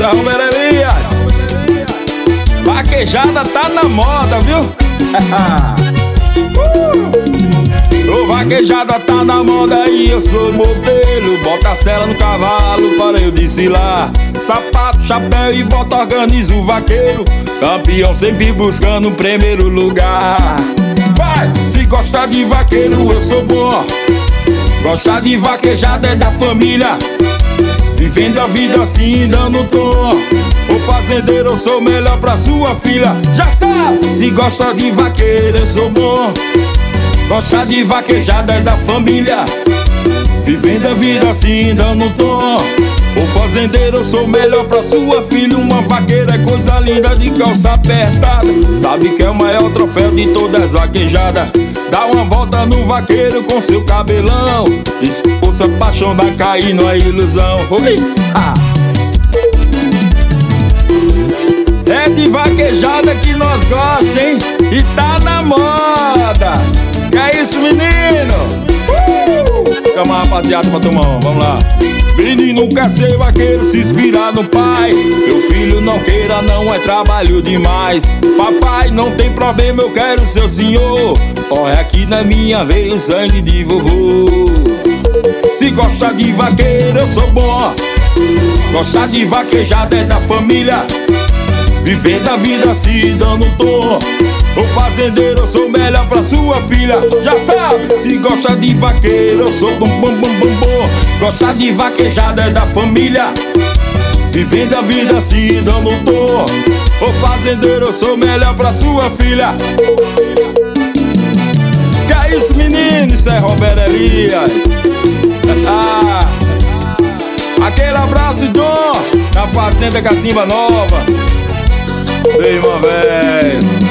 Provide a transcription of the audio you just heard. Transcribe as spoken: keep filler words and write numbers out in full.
Robert Elias. Vaquejada tá na moda, viu? uh! O vaquejada tá na moda e eu sou modelo. Bota a sela no cavalo para eu desfilar. Sapato, chapéu e bota organiza o vaqueiro. Campeão sempre buscando o primeiro lugar. Vai! Se gostar de vaqueiro eu sou bom. Gostar de vaquejada é da família. Vivendo a vida assim, dando tom. O fazendeiro eu sou melhor pra sua filha. Já sabe! Se gosta de vaqueiro eu sou bom. Gostar de vaquejada é da família. Vivendo a vida assim, dando tom. O fazendeiro eu sou melhor pra sua filha. Uma vaqueira é coisa linda de calça apertada. Sabe que é o maior troféu de todas as vaquejadas. Dá uma volta no vaqueiro com seu cabelão. E se fosse apaixonar, cair numa ilusão. Oi! Ah. É de vaquejada que nós gostamos, hein? E tá na moda. Que é isso, menino? Uh! Chama a rapaziada pra tomar um, vamos lá. Menino quer ser vaqueiro, se inspirar no pai. Meu filho não queira, não é trabalho demais. Papai, não tem problema, eu quero seu senhor. Corre aqui na minha veia o sangue de vovô. Se gosta de vaqueiro, eu sou bom. Gostar de vaquejada é da família. Vivendo a vida assim, dando tom. O fazendeiro eu sou melhor pra sua filha. Já sabe, se gosta de vaqueiro eu sou bom, bom, bom, bom, bom. Gostar de vaquejada é da família. Vivendo a vida assim, dando tom. O fazendeiro eu sou melhor pra sua filha. Que é isso, menino? Isso é Robert Elias. ah. Aquele abraço, Dom, na fazenda Cacimba Nova. Ei, irmão, velho.